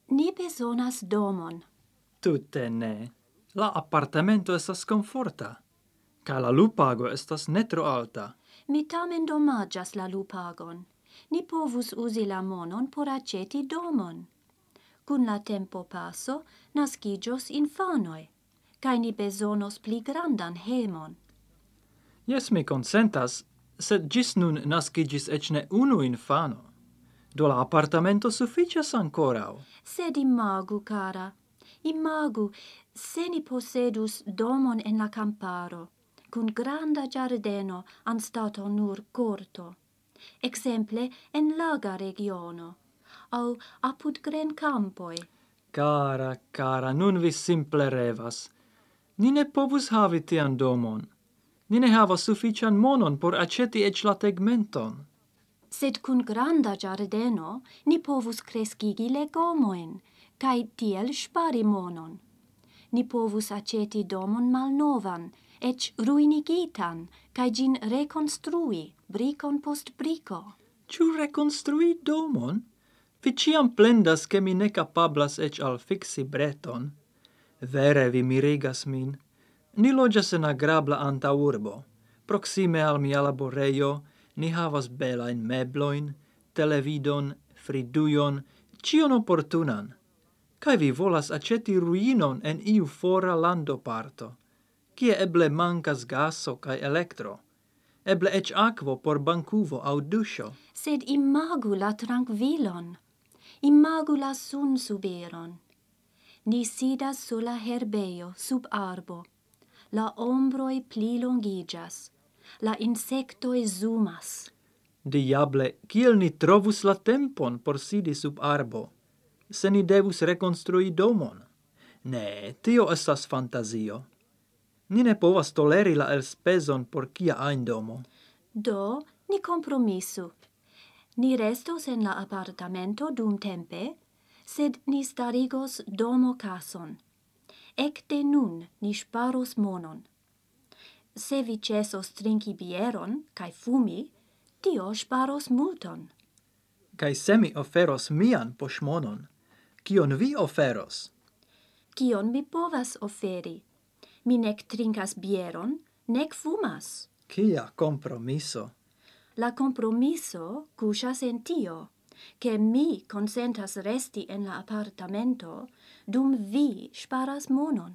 Ni bezonas domon. Tute ne. La apartamento estas komforta, kaj la lupago estas ne tro alta. Mi tamen domaĝas la lupagon. Ni povus uzi la monon por aĉeti domon. Kun la tempo paso naskiĝos infanoj, kaj ni bezonos pli grandan hejmon. Jes, mi konsentas, sed ĝis nun naskiĝis eĉ ne unu infano. Do la apartamento sufiĉas ankoraŭ. Sed imagu, cara, imagu, se ni posedus domon en la camparo, kun granda giardeno anstataŭ nur korto. Exemple en laga regiono, aŭ apud grenkampoj. Cara, nun vi simple revas. Ni ne povus havi tian domon. Ni ne havas sufiĉan monon por aĉeti eĉ la tegmenton. Sed kun granda giardeno ni povus kreskigi legomojn, kaj tiel ŝpari monon. Ni povus aĉeti domon malnovan, eĉ ruinigitan, kaj ĝin rekonstrui, brikon post briko. Ĉu rekonstrui domon? Vi ĉiam plendas, ke mi ne kapablas eĉ alfiksi breton. Vere vi mirigas min. Ni loĝas en agrabla antaŭurbo. Proksime al mia laborejo ni havas belajn meblojn, televidon, fridujon, ĉion oportunan. Kaj vi volas aĉeti ruinon en iu fora landoparto, kie eble mankas gaso kaj elektro, eble eĉ akvo por bankuvo aŭ duŝo. Sed imagu la trankvilon, imagu la sunsuberon. Ni sidas sur la herbejo sub arbo. La ombroj pli longiĝas, la insektoj zumas. Diable, kiel ni trovus la tempon por sidi sub arbo, se ni devus rekonstrui domon? Ne, tio estas fantazio. Ni ne povas toleri la elspezon por kia ajn domo. Do, ni kompromisu. Ni restos en la apartamento dumtempe, sed ni starigos domokason. Ekde nun ni ŝparos monon. Se vi ĉesos trinki bieron kaj fumi, tio ŝparos multon. Kaj se mi oferos mian poŝmonon, kion vi oferos? Kion mi povas oferi? Mi nek trinkas bieron, nek fumas. Kia kompromiso? La kompromiso kuŝas en tio, ke mi konsentas resti en la apartamento, dum vi ŝparas monon.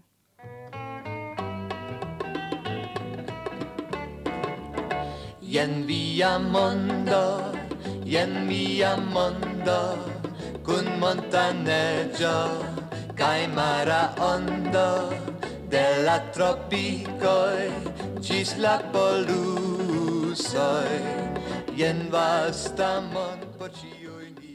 Jen via mondo, kun montaneĝo kaj mara ondo, de la tropikoj ĝis la polusoj. Jen vasta mondo por ĉiuj ni.